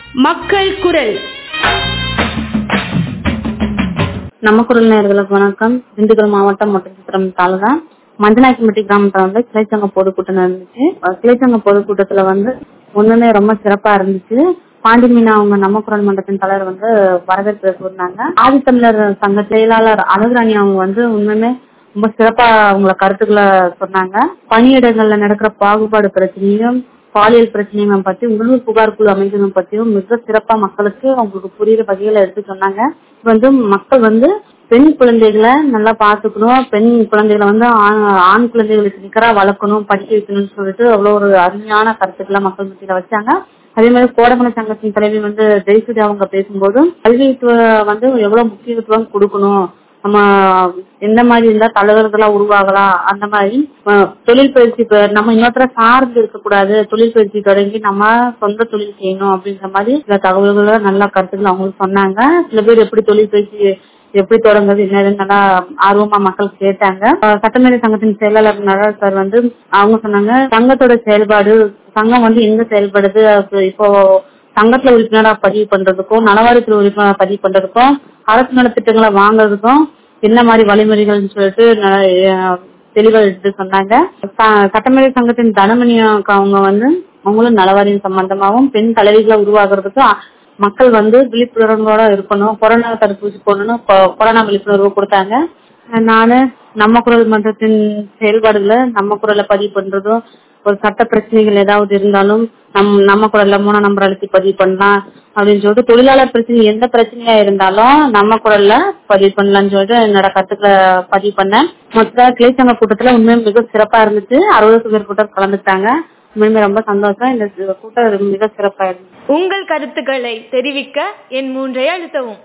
மக்கள் குரல். நம்ம குரல் நேயர்களுக்கு வணக்கம். திண்டுக்கல் மாவட்டம் மொட்டச்சித்திரம் தாலுகா மஞ்சநாயக்கம்பட்டி கிராமத்துல வந்து கிளைச்சங்க பொதுக்கூட்டம் நடந்துச்சு. கிளைச்சங்க பொதுக்கூட்டத்துல வந்து ஒண்ணுமே ரொம்ப சிறப்பா இருந்துச்சு. பாண்டி மீனா அவங்க நம்ம குரல் மன்றத்தின் தலைவர் வந்து வரவேற்பு சொன்னாங்க. ஆதித்தமிழர் சங்க செயலாளர் அழகுராணி அவங்க வந்து உண்மையுமே ரொம்ப சிறப்பா அவங்கள கருத்துக்களை சொன்னாங்க. பணியிடங்கள்ல நடக்கிற பாகுபாடு பிரச்சனையும் பாலியல் பிரச்சனையும் பத்தி உள்ளூர் புகார் குழு அமைக்கணும் பத்தியும் மிக சிறப்பா மக்களுக்கு அவங்களுக்கு புரியுற வகையில எடுத்து சொன்னாங்க. வந்து மக்கள் வந்து பெண் குழந்தைகளை நல்லா பாத்துக்கணும், பெண் குழந்தைகளை வந்து ஆண் குழந்தைகளுக்கு நிகரா வளர்க்கணும், படிக்க வைக்கணும்னு சொல்லிட்டு அவ்வளவு ஒரு அருமையான கருத்துக்களை மக்கள் மத்தியில வச்சாங்க. அதே மாதிரி கோடமலை சங்கத்தின் தலைவி வந்து ஜெயசுதி அவங்க பேசும்போது கல்வித்துவ வந்து எவ்வளவு முக்கியத்துவம் கொடுக்கணும், நம்ம எந்த மாதிரி இருந்தா தலைவர்களா உருவாகலாம், அந்த மாதிரி தொழில் பயிற்சி நம்ம இன்னொருத்தர சார்ந்து இருக்கக்கூடாது, தொழில் பயிற்சி தொடங்கி நம்ம சொந்த தொழில் செய்யணும் அப்படின்ற மாதிரி சில தகவல்களை நல்ல கருத்துக்கள் அவங்களுக்கு சொன்னாங்க. சில பேர் எப்படி தொழில் பயிற்சி எப்படி தொடங்குறது என்னதுன்னு நல்லா ஆர்வமா மக்கள் கேட்டாங்க. சட்டமேதை சங்கத்தின் செயலாளர் நடராஜ் சார் வந்து அவங்க சொன்னாங்க, சங்கத்தோட செயல்பாடு, சங்கம் வந்து எங்க செயல்படுது, இப்போ சங்கத்துல உறுப்பினரா பதிவு பண்றதுக்கும் நலவாரியத்துல உறுப்பினரா பதிவு பண்றதுக்கும் அரசு நலத்திட்டங்களை வாங்குறதுக்கும் என்ன மாதிரி வழிமுறைகள்னு சொல்லிட்டு தெளிவா எடுத்து சொன்னாங்க. சட்டமேதை சங்கத்தின் தனமணி அவங்க வந்து அவங்களும் நலவாரியம் சம்பந்தமாகவும் பெண் தலைவிகளை உருவாக்குறதுக்கு மக்கள் வந்து விழிப்புணர்வோட இருக்கணும், கொரோனா தடுப்பூசி போடணும், கொரோனா விழிப்புணர்வு கொடுத்தாங்க. நானு நம்ம குரல் மன்றத்தின் செயல்பாடுகளை நம்ம குரலை பதிவு பண்றதும், ஒரு சட்ட பிரச்சனைகள் ஏதாவது இருந்தாலும் நம்ம குரல்ல 3 நம்பர் அழுத்தி பதிவு பண்ணலாம் அப்படின்னு சொல்லிட்டு, தொழிலாளர் பிரச்சனை எந்த பிரச்சனையா இருந்தாலும் நம்ம குரல்ல பதிவு பண்ணலாம்னு சொல்லிட்டு என்னோட கருத்துக்களை பதிவு பண்ணேன். மொத்த கிளைச்சங்க கூட்டத்துல உண்மையும் மிக சிறப்பா இருந்துச்சு. 60க்கும் மேற்பட்டோர் கலந்துட்டாங்க. உண்மையுமே ரொம்ப சந்தோஷம். இந்த கூட்டம் மிக சிறப்பா இருந்துச்சு. உங்கள் கருத்துக்களை தெரிவிக்க என் 3 அழுத்தவும்.